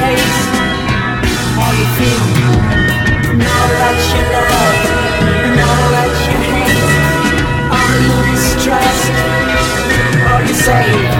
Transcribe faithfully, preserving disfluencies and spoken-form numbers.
taste? Are you feel now that you love, now that you hate? Are you distressed? Are you saved?